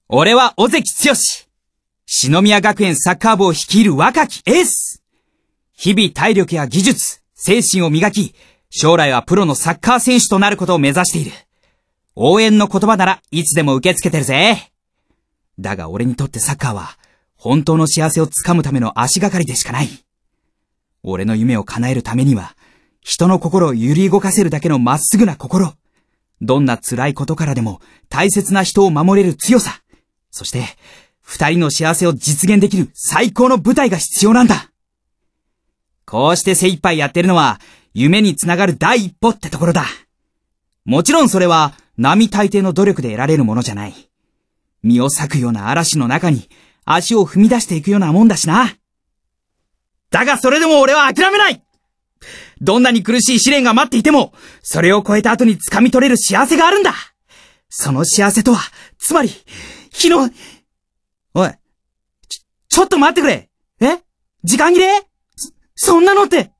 俺は尾関剛。篠宮学園サッカー部を率いる若きエース。日々体力や技術、精神を磨き、将来はプロのサッカー選手となることを目指している。応援の言葉ならいつでも受け付けてるぜ。だが俺にとってサッカーは、本当の幸せをつかむための足がかりでしかない。俺の夢を叶えるためには、人の心を揺り動かせるだけのまっすぐな心。どんな辛いことからでも大切な人を守れる強さ。そして、二人の幸せを実現できる最高の舞台が必要なんだ。こうして精一杯やってるのは、夢につながる第一歩ってところだ。もちろんそれは、並大抵の努力で得られるものじゃない。身を裂くような嵐の中に、足を踏み出していくようなもんだしな。だがそれでも俺は諦めない。どんなに苦しい試練が待っていても、それを超えた後に掴み取れる幸せがあるんだ。その幸せとは、つまり、おい、ちょっと待ってくれ。時間切れ？そんなのって。